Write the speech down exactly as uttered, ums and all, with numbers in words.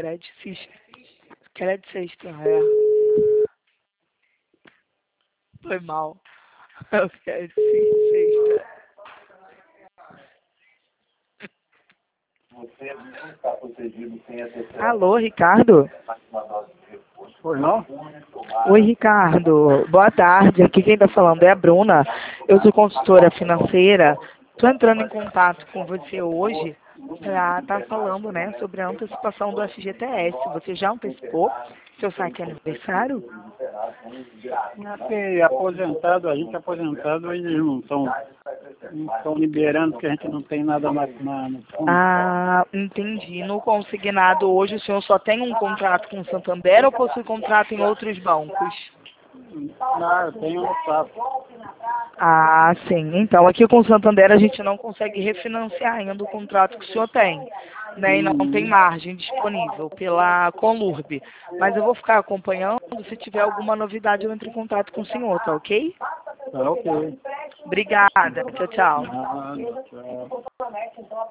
Credit System. Credit System, é. Foi mal. É o Credit System. Você não está protegido sem a terceira. Alô, Ricardo? Pois não? Oi, Ricardo. Boa tarde. Aqui quem está falando é a Bruna. Eu sou consultora financeira. Estou entrando em contato com você hoje para estar falando, né, sobre a antecipação do F G T S. Você já antecipou seu saque aniversário? Porque aposentado, a gente aposentado, eles não estão não estão liberando porque a gente não tem nada mais na, no fundo. Ah, entendi. No consignado hoje o senhor só tem um contrato com o Santander ou possui contrato em outros bancos? Não, eu tenho no sapo. Ah, sim. Então, aqui com o Santander a gente não consegue refinanciar ainda o contrato que o senhor tem, né? E não tem Hum, margem disponível pela Conlurb. Mas eu vou ficar acompanhando. Se tiver alguma novidade, eu entro em contato com o senhor, tá ok? tá ok. Obrigada. Tchau, tchau. Nada, tchau.